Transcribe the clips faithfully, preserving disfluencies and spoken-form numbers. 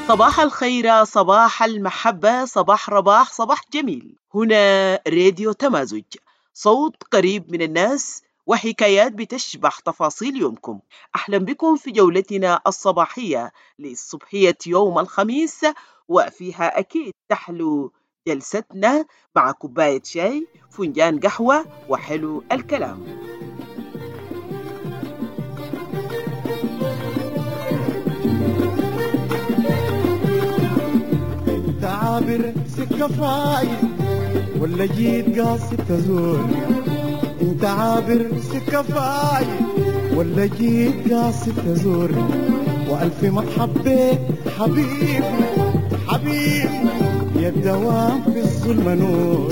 صباح الخير، صباح المحبة، صباح رباح، صباح جميل. هنا راديو تمازج، صوت قريب من الناس وحكايات بتشبح تفاصيل يومكم. أهلا بكم في جولتنا الصباحية لصبحية يوم الخميس، وفيها أكيد تحلو جلستنا مع كوباية شاي، فنجان قهوة، وحلو الكلام. عابر سكة فايت ولا جيت قاصد تزور؟ انت عابر سكة فايت ولا جيت قاصد تزور؟ والف مرحبا حبيبي حبيبي يا الدوام في الظلمة نور.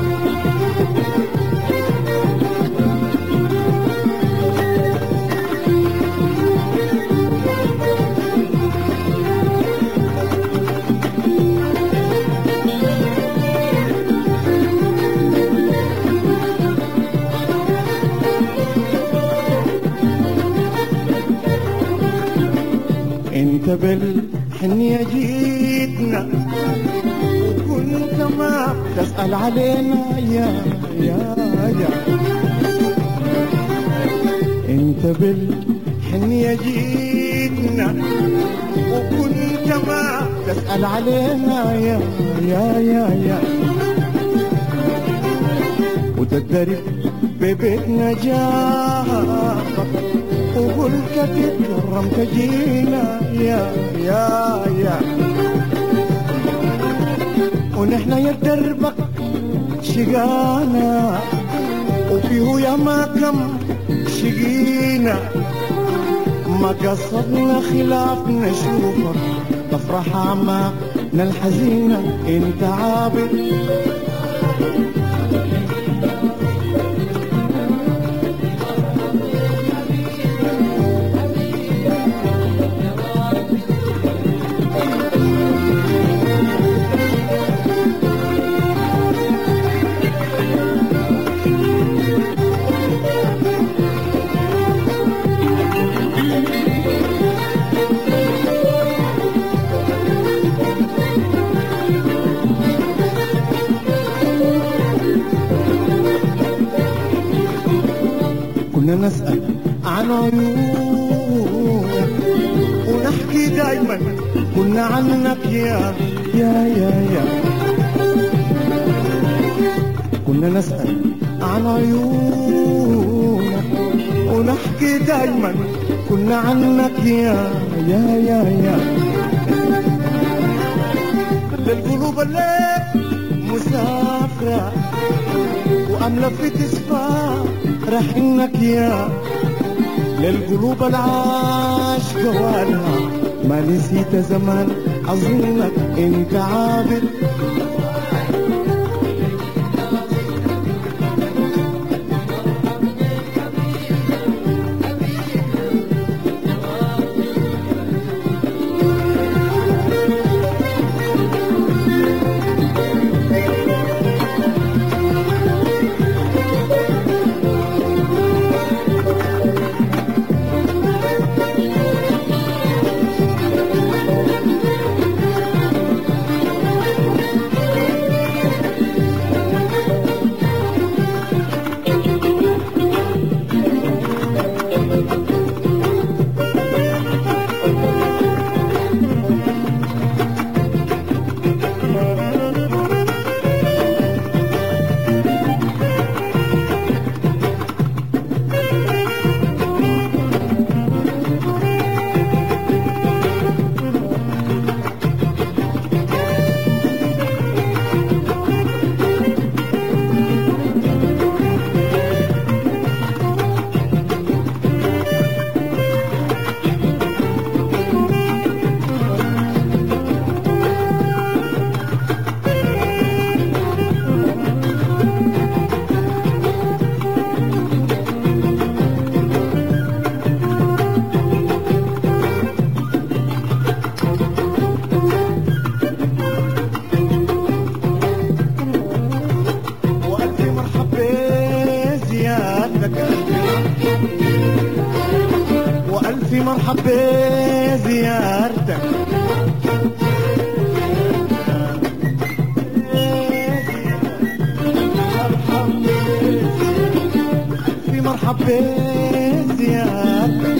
انت بالحنية جيتنا وكنت ما تسأل علينا يا يا يا انت بالحنية جيتنا وكنت ما تسأل علينا يا يا يا يا وتدرب ببيتنا جابك وقلت تتكرم تجينا يا يا يا ونحن يا دربك شقانا وفيه يا ما كم شقينا ما قصدنا خلاف نشوفك تفرح عماقنا الحزينة انت عابر كنا نسأل عن عيونك ونحكي دايما كنا عنك يا يا يا يا كنا نسأل عن عيونك ونحكي دايما كنا عنك يا يا يا يا للقلوب اللي مسافرة وأملة في تصفى رح انك يا للقلوب العاش قوالها ما نسيت زمان اظنك انت عابر مرحب بزيارتك قلبي مرحب بزياد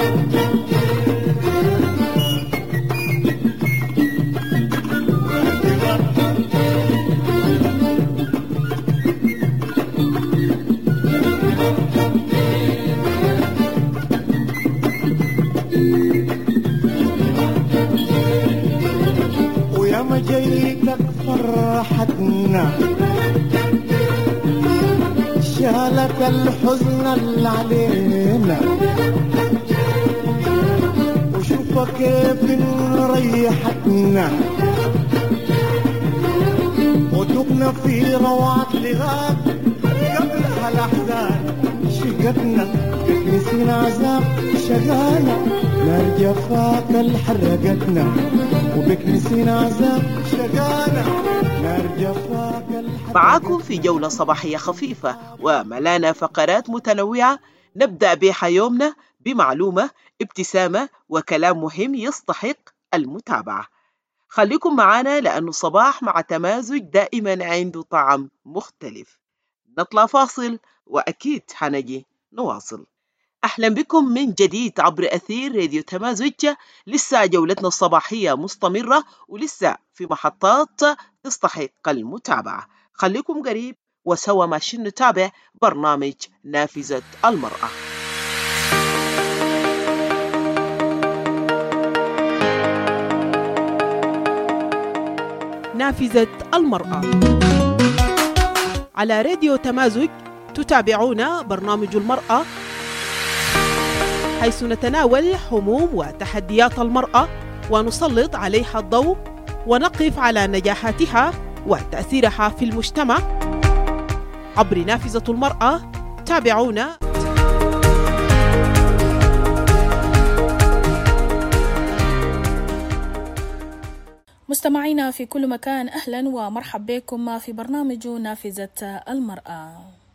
ويا ما جيتك فرحتنا شالت الحزن اللي علينا وشوفك كيف ريحتنا ودقنا في روعة لغات قبلها الأحزان شقتنا بك عذاب شغالة نار جفاك الحرقتنا وبك نسينا عذاب شغالة نار جفاك الحرقتنا. معاكم في جولة صباحية خفيفة وملانا فقرات متنوعة. نبدأ بها يومنا بمعلومة، ابتسامة وكلام مهم يستحق المتابعة. خليكم معنا لأنه صباح مع تمازج دائما عنده طعم مختلف. نطلع فاصل وأكيد حنجي نواصل. أهلا بكم من جديد عبر أثير راديو تمازج. لسه جولتنا الصباحية مستمرة ولسه في محطات تستحق المتابعة. خليكم قريب وسوا ماشي نتابع برنامج نافذة المرأة. نافذة المرأة على راديو تمازج. تتابعون برنامج المرأة حيث نتناول هموم وتحديات المرأة ونسلط عليها الضوء ونقف على نجاحاتها وتأثيرها في المجتمع عبر نافذة المرأة. تابعونا. مستمعينا في كل مكان، أهلا ومرحب بكم في برنامج نافذة المرأة.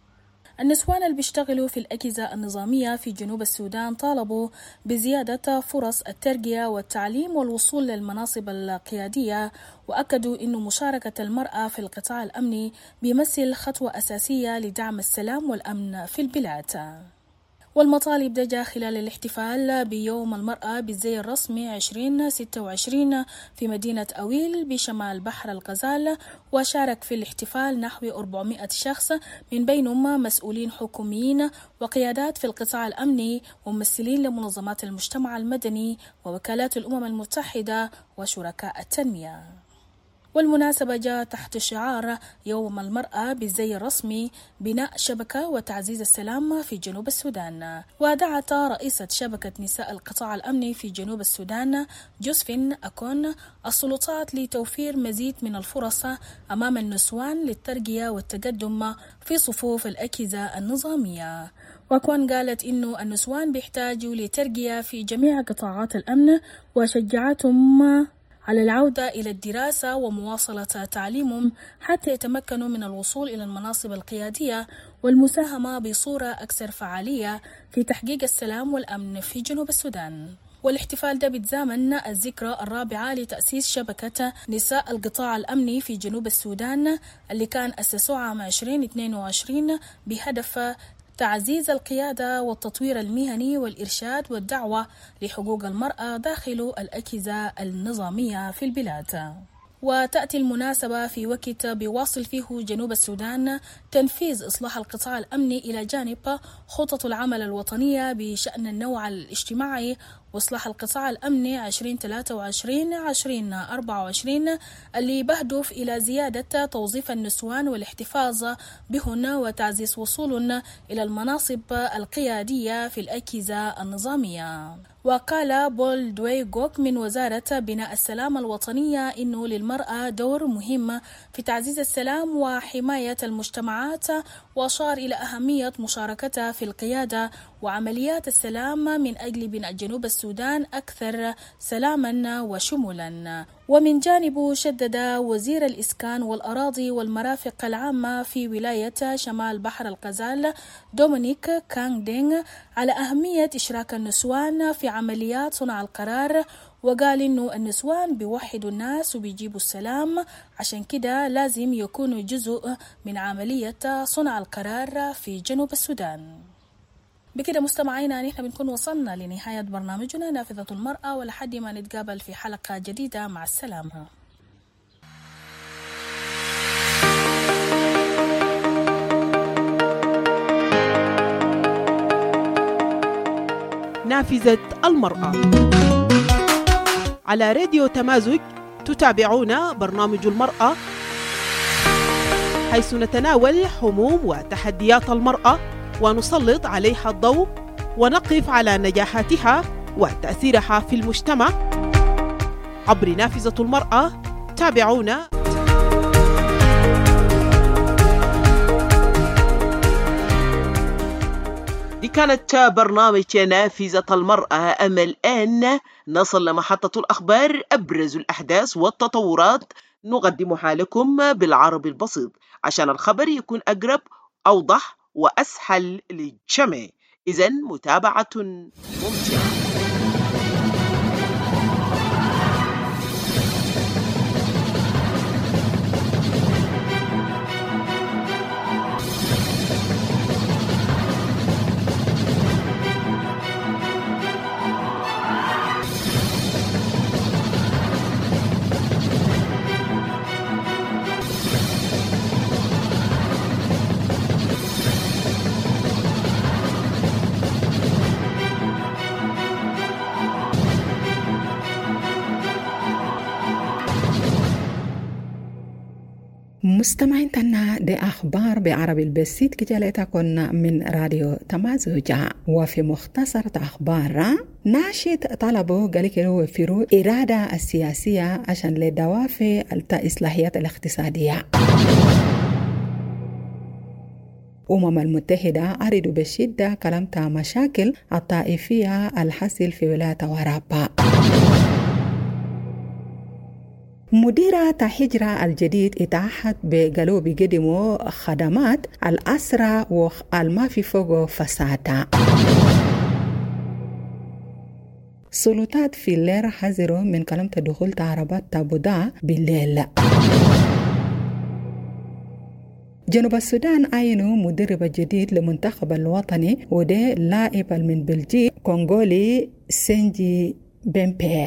النسوان اللي بيشتغلوا في الأجهزة النظامية في جنوب السودان طالبوا بزيادة فرص الترقية والتعليم والوصول للمناصب القيادية، وأكدوا أن مشاركة المرأة في القطاع الأمني بيمثل خطوة أساسية لدعم السلام والأمن في البلاد. والمطالب دجا خلال الاحتفال بيوم المرأة بالزي الرسمي عشرين ستة وعشرين في مدينة أويل بشمال بحر الغزال، وشارك في الاحتفال نحو أربعمائة شخص من بينهم مسؤولين حكوميين وقيادات في القطاع الأمني وممثلين لمنظمات المجتمع المدني ووكالات الأمم المتحدة وشركاء التنمية. والمناسبة جاء تحت شعار يوم المرأة بالزي الرسمي بناء شبكة وتعزيز السلام في جنوب السودان. ودعت رئيسة شبكة نساء القطاع الأمني في جنوب السودان جوزفين أكون السلطات لتوفير مزيد من الفرص أمام النسوان للترقية والتقدم في صفوف الأجهزة النظامية. وكون قالت إنه النسوان بيحتاجوا لترقية في جميع قطاعات الأمن، وشجعتهم على العودة إلى الدراسة ومواصلة تعليمهم حتى يتمكنوا من الوصول إلى المناصب القيادية والمساهمة بصورة أكثر فعالية في تحقيق السلام والأمن في جنوب السودان. والاحتفال ده بيتزامن الذكرى الرابعة لتأسيس شبكة نساء القطاع الأمني في جنوب السودان اللي كان أسسوها عام عشرين اثنين وعشرين بهدف تعزيز القيادة والتطوير المهني والإرشاد والدعوة لحقوق المرأة داخل الأجهزة النظامية في البلاد. وتأتي المناسبة في وقت بيواصل فيه جنوب السودان تنفيذ إصلاح القطاع الأمني إلى جانب خطط العمل الوطنية بشأن النوع الاجتماعي وإصلاح القطاع الأمني عشرين ثلاثة وعشرين عشرين أربعة وعشرين اللي بهدف إلى زيادة توظيف النسوان والاحتفاظ بهن وتعزيز وصولهن إلى المناصب القيادية في الأجهزة النظامية. وقال بول دويغوك من وزارة بناء السلام الوطنية إنه للمرأة دور مهم في تعزيز السلام وحماية المجتمعات، وأشار إلى أهمية مشاركتها في القيادة وعمليات السلام من أجل بناء جنوب السودان أكثر سلاما وشمولا. ومن جانبه شدد وزير الإسكان والأراضي والمرافق العامة في ولاية شمال بحر الغزال دومينيك كانغدينغ على أهمية إشراك النسوان في عمليات صنع القرار، وقال إنه النسوان بيوحدوا الناس وبيجيبوا السلام، عشان كده لازم يكونوا جزء من عملية صنع القرار في جنوب السودان. بكده مستمعينا نحن بنكون وصلنا لنهاية برنامجنا نافذة المرأة، ولحد ما نتقابل في حلقة جديدة، مع السلامة. نافذة المرأة على راديو تمازج. تتابعون برنامج المرأة، حيث نتناول هموم وتحديات المرأة ونسلط عليها الضوء ونقف على نجاحاتها وتأثيرها في المجتمع عبر نافذة المرأة. تابعونا. دي كانت برنامج نافذة المرأة. أما الآن نصل لمحطة الأخبار، أبرز الأحداث والتطورات نقدمها لكم بالعربي البسيط عشان الخبر يكون أقرب، أوضح وأسهل للجميع. إذن متابعة ممتعة. مستمعين تنا دي أخبار بعربي البسيط كجالتكن من راديو تمازوجا. وفي مختصر أخبار ناشط طلبوا قالكلو وفروا إرادة السياسية عشان لدوافع الإصلاحيات الاقتصادية. أمم المتحدة أريدوا بشدة كلمة مشاكل الطائفية الحاصل في ولاية ورابا. مديرة هجرة الجديد اتاحت بقلوب قدموا خدمات الأسرة والما في فوق فسادا. سلطات في الليل حذروا من كلمة دخول عربات تابودا بالليل. جنوب السودان عينوا مدرب جديد لمنتخب الوطني، وده لاعب من بلجيك كونغولي سينجي بيمبي.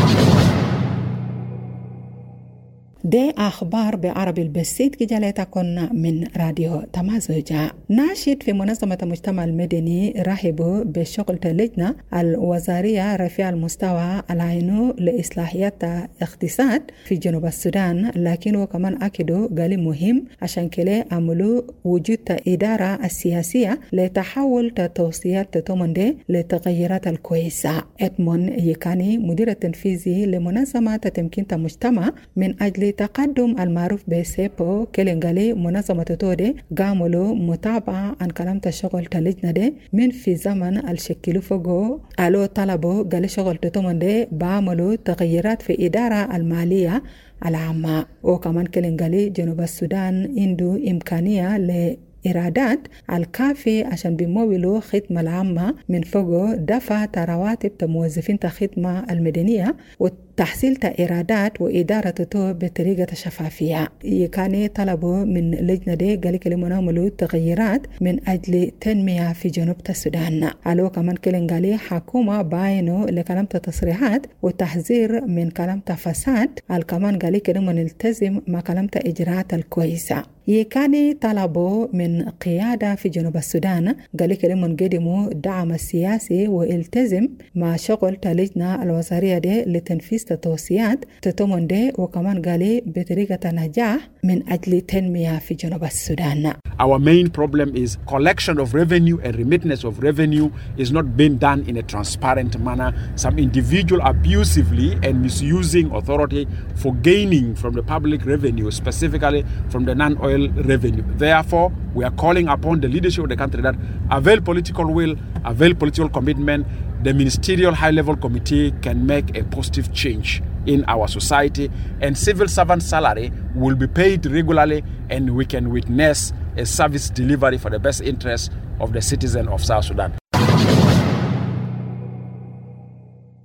دي أخبار بعربي البسيط كجالتكن من راديو تمازوجا. ناشط في منظمة المجتمع المدني رحبوا بشغل اللجنة الوزارية رفيع المستوى العينو لإصلاحيات اقتصاد في جنوب السودان، لكنه كمان أكدوا قال مهم عشان كده عملوا وجود إدارة السياسية لتحول توصيات تتمنى لتغيرات الكويسة. إدمون يكاني مدير التنفيذي لمنظمة تمكين المجتمع من أجل تقدم المعروف بسيبو كلنغالي منظمة تودي قاملوا متابعة عن كلام الشغل تلجنة دي من في زمن الشكل فوقو ألو طلبوا قال شغل تتمن دي بعملوا تغييرات في إدارة المالية العامة. وكمان كلنغالي جنوب السودان عنده إمكانية ل إرادات الكافي عشان بيمولوا خدمة العامة من فوق دفع رواتب موظفين الخدمة المدنية وتحصيل إرادات وإدارته بطريقة شفافية. يكاني طلبوا من لجنة دي قال كلمة نعملوا تغييرات من أجل تنمية في جنوب السودان. ألو كمان كلنغالي حكومة باينو لكلمة تصريحات وتحذير من كلمة فساد. الكمان قال كلمة نلتزم مع كلمة إجراءات الكويسة. يكاني طلبوا من قيادة في جنوب السودان قال كلمة قدموا دعم السياسي والتزم مع شغل اللجنة الوزارية دي لتنفيذ التوصيات تتمن دي، وكمان قال بطريقة نجاح من أجل تنمية في جنوب السودان. Our main problem is collection of revenue and remittance of revenue is not being done in a transparent manner. Some individual abusively and misusing authority for gaining from the public revenue, specifically from the non-oil revenue. Therefore, we are calling upon the leadership of the country that avail political will, avail political commitment. The ministerial high-level committee can make a positive change in our society, and civil servant salary will be paid regularly, and we can witness a service delivery for the best interest of the citizen of South Sudan.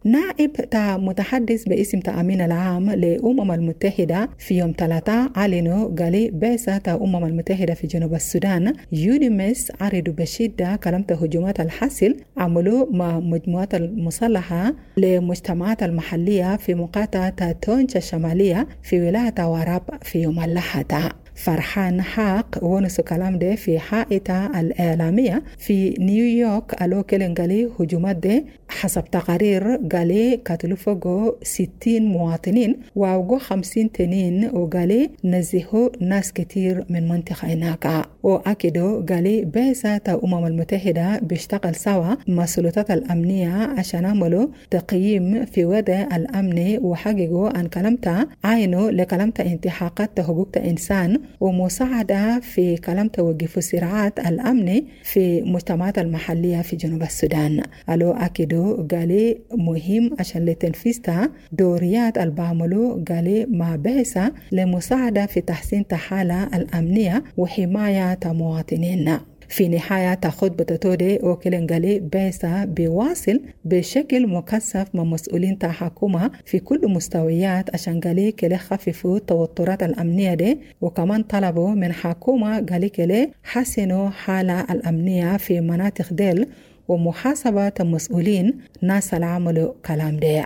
نائب تا متحدث باسم تأمين العام لأمم المتحدة في يوم ثلاثة أعلنوا قالي بعثة أمم المتحدة في جنوب السودان يونيمس عرضوا بشدة كلمة هجومات الحاصل عملوا مع مجموعات المسلحة لمجتمعات المحلية في مقاطعة تونجا الشمالية في ولاية وراب في يوم الأحد. فرحان حاق ونسو كلام ده في حائطة الإعلامية في نيويورك قالوا كلن قالي هجومات ده حسب تقارير قالي قتلوا فوقو ستين مواطنين ووقو خمسين تنين وقالي نزهوا ناس كتير من منطقة هناك. وأكدوا قالي بعثة أمم المتحدة بيشتغل سوا مع السلطات الأمنية عشان عملوا تقييم في وضع الأمن وحققوا أن كلمتا عينوا لكلمتا انتحاقات حقوق الإنسان ومساعدة في كلام توقف الصراعات الأمن في مجتمعات المحلية في جنوب السودان. قالوا أكدوا قالي مهم عشان لتنفيذها دوريات البعملوا قالي مع بعثة لمساعدة في تحسين الحالة الأمنية وحماية مواطنين. في نهاية خطبة تودي وكلن قالي بعثة بيواصل بشكل مكثف مع مسؤولين تحكمها في كل مستويات عشان قالي كلي خففوا التوترات الأمنية دي وكمان طلبوا من حكومة قالي كلي حسنوا حالة الأمنية في مناطق ديل ومحاسبة المسؤولين ناس العمل كلام دي.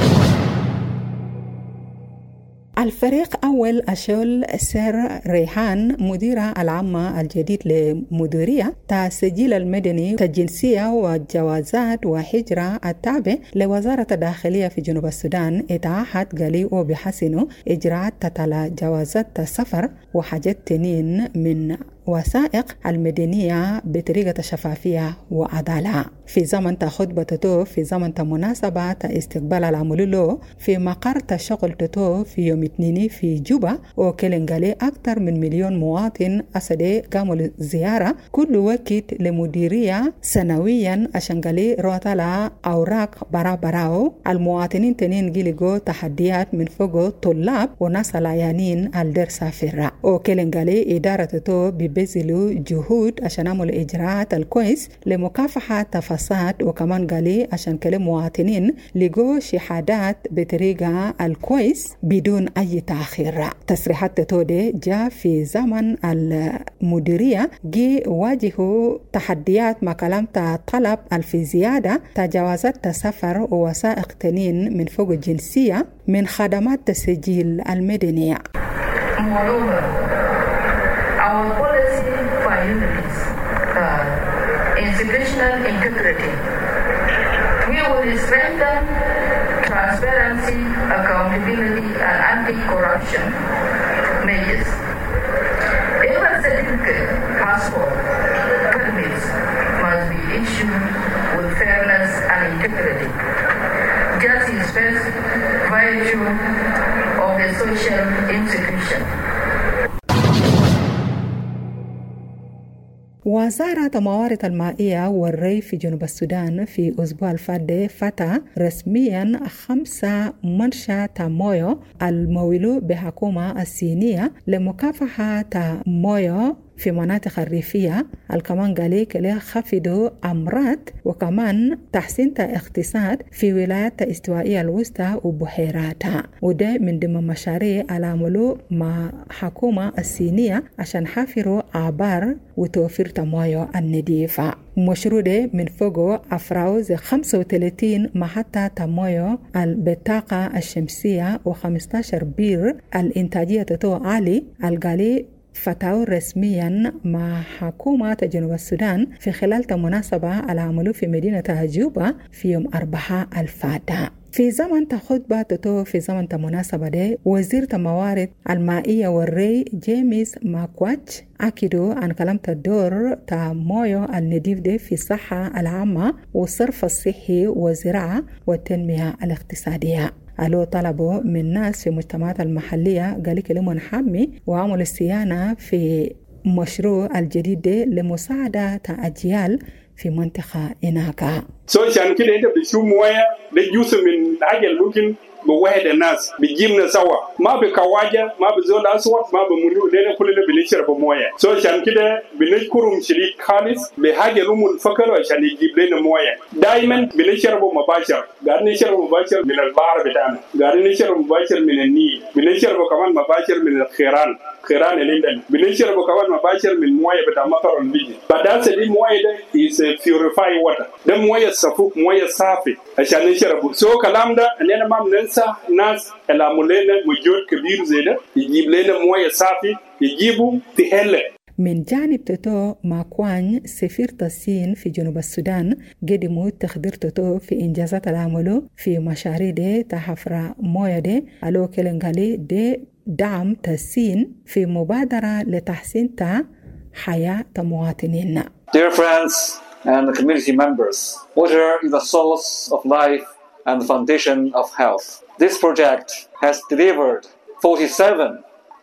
الفريق أول أشول سير ريحان مديرة العامة الجديد لمديرية التسجيل المدني الجنسية والجوازات وهجرة التابع لوزارة الداخلية في جنوب السودان اتاحت قالي وبحسنوا إجراءات تتلى جوازات السفر وحاجات تنين من وثائق المدنية بطريقة شفافية وعدالة. في زمن خطبة تتو في زمن مناسبة استقبال العمل له في مقر الشغل تتو في يوم اثنين في جوبا وكلن قالي أكثر من مليون مواطن أسدي قاموا زيارة كل وقت لمديرية سنويا عشان قالي روتالا أوراق برا براو. المواطنين تنين قلقوا تحديات من فوق طلاب وناس العيانين الدرسة في الرأ وكلن قالي إدارة تتو بيبذلوا جهود عشان يعملوا إجراءات الكويس لمكافحة الفساد وكمان قالي عشان كل مواطنين لقوا شهادات بطريقة الكويس بدون أي تأخير. تصريحات تودي جاء في زمن المديرية جي واجهوا تحديات مع كلام طلب في زيادة تجاوزات السفر ووثائق تنين من فوق الجنسية من خدمات التسجيل المدني. Our policy priorities are institutional integrity. We will strengthen transparency, accountability, and anti-corruption measures. Every certificate, passport, permits must be issued with fairness and integrity. Justice first, virtue of the social institution. وزارة الموارد المائية والري في جنوب السودان في أسبوع الفات فتح رسميا خمسة منشأ مويو المولو بحكومة الصينية لمكافحة مويو في مناطق الريفية. الكمان قالي كلي خفضوا أمراض وكمان تحسين اقتصاد في ولايات الاستوائية الوسطى وبحيراتها وده من ضمن مشاريع العملوا مع حكومة الصينية عشان حافروا عبار وتوفير تمويو النظيفة. مشروع ده من فوقه أفراوز خمسة وثلاثين محطة تمويو بالطاقة الشمسية وخمسة عشر بير الإنتاجية تتو عالي القالي فتاو رسميا مع حكومة جنوب السودان في خلال مناسبة العمل في مدينة جوبا في يوم أربعة الفاتح. في زمن خطبة تتو في زمن مناسبة ده وزير الموارد المائية والري جيمس ماكواتش أكدوا عن كلمة الدور تمويو النظيف ده في الصحة العامة والصرف الصحي والزراعة والتنمية الاقتصادية. قالوا طلبوا من ناس في مجتمعات المحلية قالوا كلمة حمي وعملوا الصيانة في مشروع الجديد ده لمساعدة أجيال في منطقة هناك. So عشان كده انت بتشوف مويه ده جزء من حاجه اللي ممكن بواحد الناس بيجيبنا سوا ما بكواجة ما بزول أسود ما بملو لنا كلنا بنشرب موية سو عشان كده بنشكرهم شديد خالص بحاجة لهم الفكر عشان يجيب لنا موية دائما بنشرب مباشر قاعد نشرب مباشر من البحر بتاعنا قاعد نشرب مباشر من النيل بنشرب كمان مباشر من الخيران خيران اللي عندنا بنشرب كمان مباشر من موية بتاع مطر البيجي بعد دي موية ده is purified water ده موية صفوك موية صافي عشان نشربه سو كلام ده اننا ما بننسى ناس اللي عملوا لنا وجود كبير زي ده يجيب لنا موية صافي يجيبوا تهلا. من جانب توتو ماكوان سفير الصين في جنوب السودان قدموا تخدير توتو في إنجازات العمل في مشاريع دي تحفر موية دي ألو كلنغالي دي دعم الصين في مبادرة لتحسين تا حياة مواطنين. Dear friends and community members, water is the source of life and the foundation of health. This project has delivered forty-seven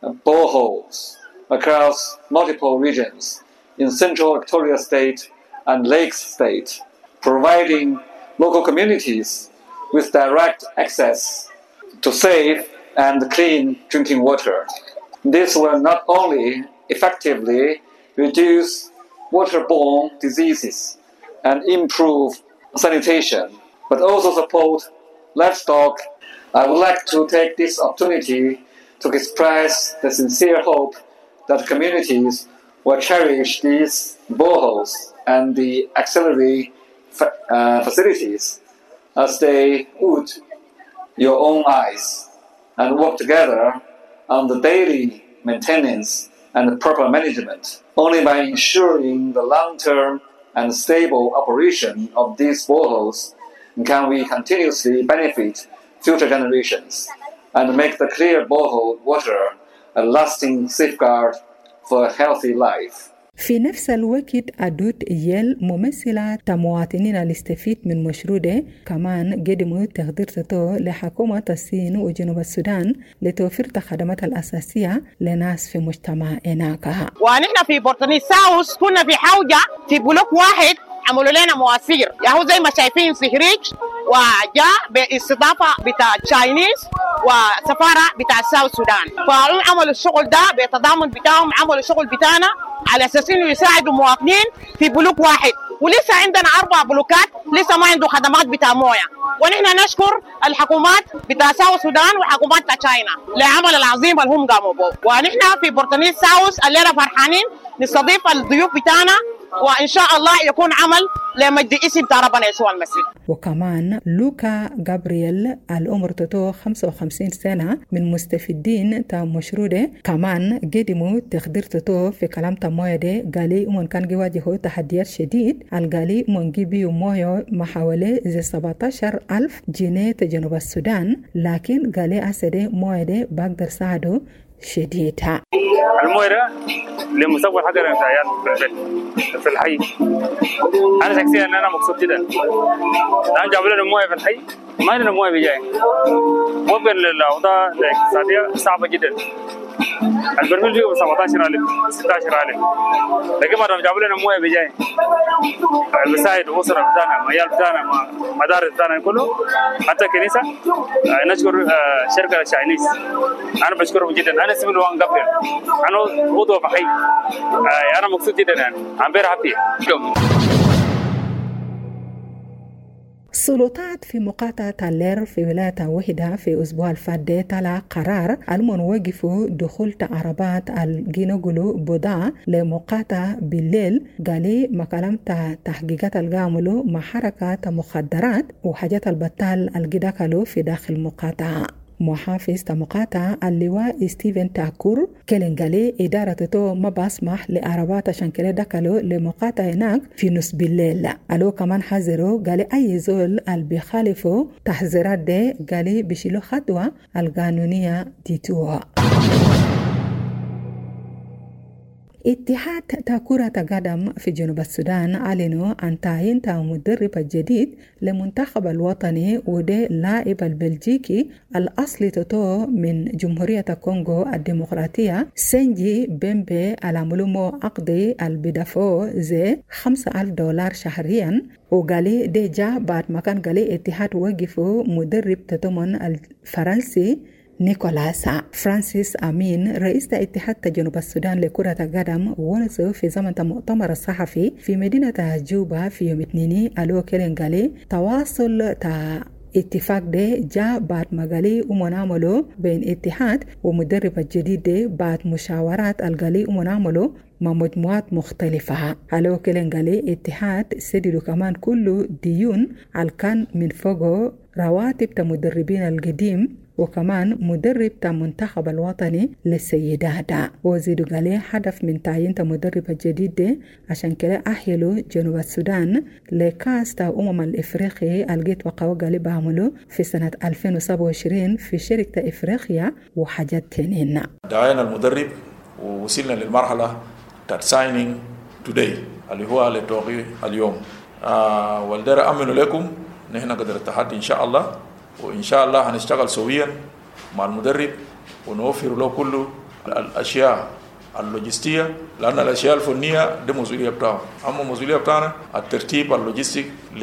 boreholes across multiple regions in Central Victoria State and Lakes State, providing local communities with direct access to safe and clean drinking water. This will not only effectively reduce waterborne diseases and improve sanitation, but also support livestock. I would like to take this opportunity to express the sincere hope that communities will cherish these boreholes and the auxiliary fa- uh, facilities as they would your own eyes, and work together on the daily maintenance and proper management. Only by ensuring the long-term and stable operation of these boreholes can we continuously benefit future generations and make the clear borehole water a lasting safeguard for a healthy life. في نفس الوقت أدوت يل ممثلة مواطنين الاستفيد من مشروع ده كمان قدموا تقدير تطو لحكومة الصين وجنوب السودان لتوفير الخدمات الأساسية لناس في مجتمع هناك. ونحن في بورتني ساوس كنا في حوجة في بلوك واحد عملوا لنا مواسير ياهو زي ما شايفين في هريج وجاء باستضافة بتاع تشاينيز وسفارة بتاع الساوث السودان فعملوا الشغل ده بتضامن بتاعهم عملوا الشغل بتاعنا على أساس إنه يساعدوا مواطنين في بلوك واحد ولسه عندنا أربع بلوكات لسه ما عنده خدمات بتاع موية ونحن نشكر الحكومات بتاع ساوث السودان والحكومات بتاع تشاينا للعمل العظيم اللي هم قاموا به ونحن في بورتنيس ساوث الليلة فرحانين نستضيف الضيوف بتاعنا وإن شاء الله يكون عمل لمجد اسم ربنا يسوع المسيح. وكمان لوكا غابرييل العمر تتو خمسة وخمسين سنة من مستفيدين تا مشروع ده كمان قدموا تقدير تتو في كلام تا موية ده قالي من كان يواجهوا تحديات شديد القالي من جيبيو موية محاولة زي سبعة عشر ألف جنيه جنوب السودان لكن قالي أسده موية ده بقدر ساعده شديدها. المويه لمستقبل حقنا في البيت في الحي. انا شخصيا انا مبسوط جدا. الان جابوا لنا مويه في الحي ما عندنا مويه بجاي. وفقا للاوضاع الاقتصاديه صعبه جدا. البرميل فيه سبعة عشر ألف ستة عشر ألف لكن ما جابوا لنا مويه بجاي. المساعد الاسره بتاعنا ميال بتاعنا مدارس بتاعنا كله حتى كنيسه نشكر شركه الشاينيز. انا بشكرهم جدا. انا اسمي لوان غابريل انا عضو في حي انا مبسوط جدا يعني I'm very happy. السلطات في مقاطعة اللير في ولاية وحدة في أسبوع الفات طلع قرار المن وقفوا دخول عربات الجينوغلو بضاعة لمقاطعة بالليل قالي مكالمة تحقيقات القاملو مع حركة مخدرات وحاجات البطال الجداكلو في داخل مقاطعة. محافظ مقاطعة اللواء ستيفن تاكور كلنجالي إدارة تو ما بسمح لعربات عشان كده دخلوا لمقاطعة هناك في نص بالليل. قالوا كمان حذروا قالي أي زول اللي بيخالفوا تحذيرات دي قالي بيشيلوا خطوة القانونية ديتوها. اتحاد تا كرة قدم في جنوب السودان أعلنوا عن تعيين مدرب الجديد لمنتخب الوطني وده لاعب البلجيكي الأصلي توتو من جمهورية الكونغو الديمقراطية سينجي بيمبي على ملومو عقدي البدافو زي خمسة ألف دولار شهريا. وقالي دي جا بعد ما كان قالي اتحاد وقفوا مدرب تتمن الفرنسي نيكولاس فرانسيس أمين رئيس اتحاد جنوب السودان لكرة القدم ونسو في زمن المؤتمر الصحفي في مدينة جوبا في يوم اثنين ألو كيلين قالي تواصل تا اتفاق ده جاء بعد ما قالي ومنعمله بين اتحاد ومدرب الجديد ده بعد مشاورات القالي ومنعمله مع مجموعات مختلفة. على كلام قالي اتحاد سددوا كمان كله ديون على كان من فوقه رواتب المدربين القديم وكمان مدرب تا منتخب الوطني للسيدات. وزيدوا قالي هدف من تعيين مدرب الجديد ده عشان كده أحيلوا جنوب السودان لكاس تا أمم الإفريقيا الجيت وقاو قالي بعملوا في سنة ألفين وسبعة وعشرين في شركة إفريقيا وحاجات تانيين. دعينا المدرب ووصلنا للمرحلة that signing today اللي هو للتوقيع اليوم. آه والدار أمنوا لكم نحن قدر التحدي إن شاء الله، وإن شاء الله هنشتغل سويا مع المدرب ونوفر له كل الأشياء اللوجستية، لأن الأشياء الفنية دي مسؤولية بتاعه، أما مسؤولية بتاعنا الترتيب اللوجستيك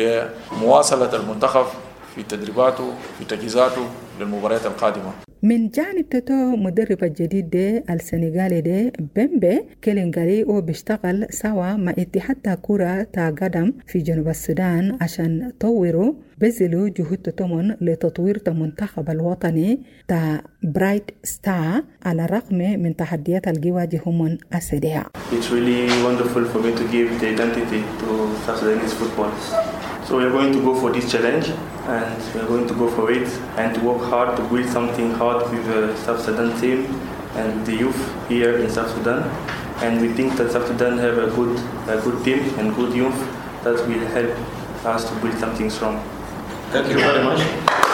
لمواصلة المنتخب في تدريباته في تجهيزاته للمباريات القادمة. من جانب توتو مدرب الجديد ده السنغالي ده بيمبي كيلينغاري وبيشتغل سوا مع اتحاد كرة تا قدم في جنوب السودان عشان طوروا بذلوا جهود تتمن لتطوير المنتخب الوطني تا برايت ستار على الرغم من تحديات الجواجههم السريعة. It's really wonderful for me to give the identity to South Sudanese football. So we are going to go for this challenge and we are going to go for it and to work hard to build something hard with the South Sudan team and with the youth here in South Sudan. And we think that South Sudan have a good, a good team and good youth that will help us to build something strong. Thank you very much.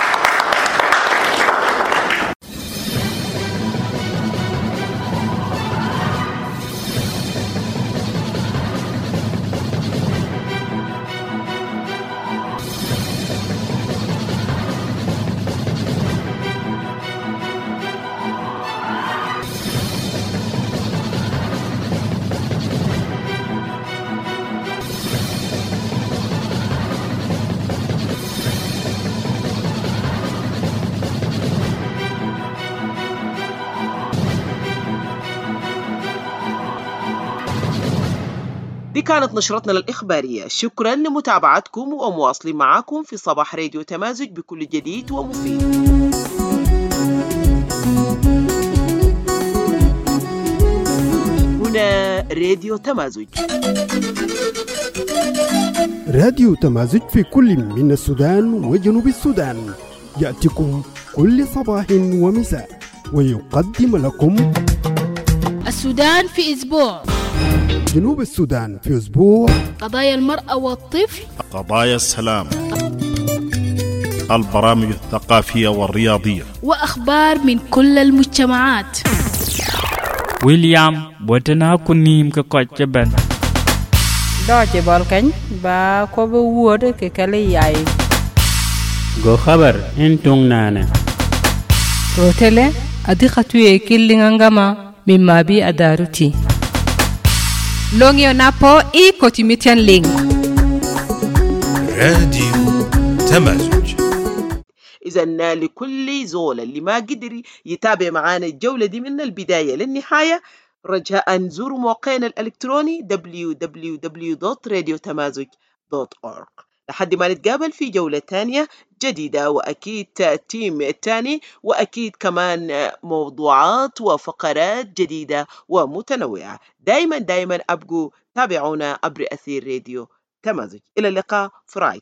دي كانت نشرتنا الإخبارية. شكرا لمتابعتكم ومواصلين معكم في صباح راديو تمازج بكل جديد ومفيد. هنا راديو تمازج. راديو تمازج في كل من السودان وجنوب السودان يأتيكم كل صباح ومساء ويقدم لكم السودان في أسبوع، جنوب السودان في أسبوع، قضايا المرأة والطفل، قضايا السلام، البرامج الثقافية والرياضية، وأخبار من كل المجتمعات. ويليام بوتنا كنيم كقوتشبن دوجي بالكن با كوب وود ككلي ياي go خبر انتون نانا روتله ادي خطوي كيلينغاما مما بي اداروتي لونيو نابو اي كوتيميتيان لينك. راديو تمازج. إذن لكل زول اللي ما قدر يتابع معانا الجولة دي من البداية للنهاية، رجاء زوروا موقعنا الإلكتروني دبليو دبليو دبليو دوت راديو تمازج دوت أورغ لحد ما نتقابل في جولة تانية جديدة، وأكيد تيم تاني، وأكيد كمان موضوعات وفقرات جديدة ومتنوعة. دايما دايما أبقوا تابعونا عبر أثير راديو تمازج. إلى اللقاء، فرايد.